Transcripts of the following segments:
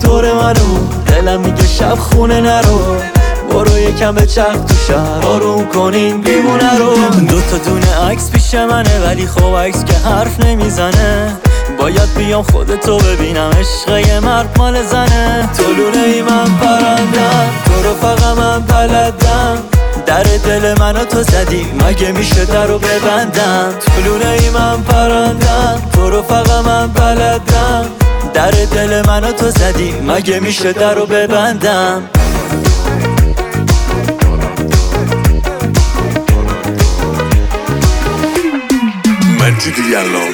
دور منو، دلم میگه شب خونه نرو، برو یکم به چرخ تو شهر آروم کنین بیمونه رو. دوتا دونه عکس پیش منه ولی خب عکس که حرف نمیزنه، باید بیام خودتو ببینم عشق یه مرد مال زنه. تو لونه ای من پرندم، تو رفقم من بلدم، در دل منو تو زدی مگه میشه درو ببندم. تو لونه ای من پرندم، تو رفقم من بلدم، در دل منو تو زدی مگه میشه درو ببندم. مجید یلان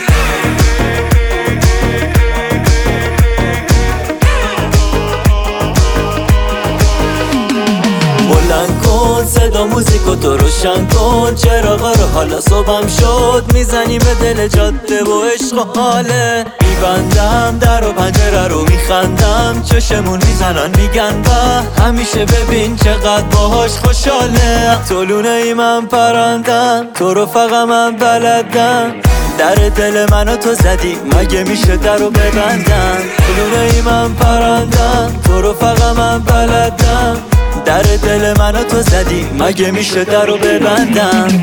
بلند کن صدا موزیکو تو روشن کن، چراغا رو حالا صبحم شد میزنی به دل جاده و عشق و حاله. میبندم در و پنجره رو میخندم، چشمون میزنن میگن به همیشه ببین چقدر باهاش خوشحاله. تو لونه ای من پرندم، تو رفقم من بلدم، در دل منو تو زدی مگه میشه درو ببندم. تو لونه ای من پرندم، تو رفقم من بلدم، در دل منو تو زدی مگه میشه درو ببندم.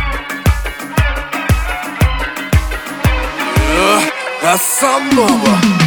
رسام بابا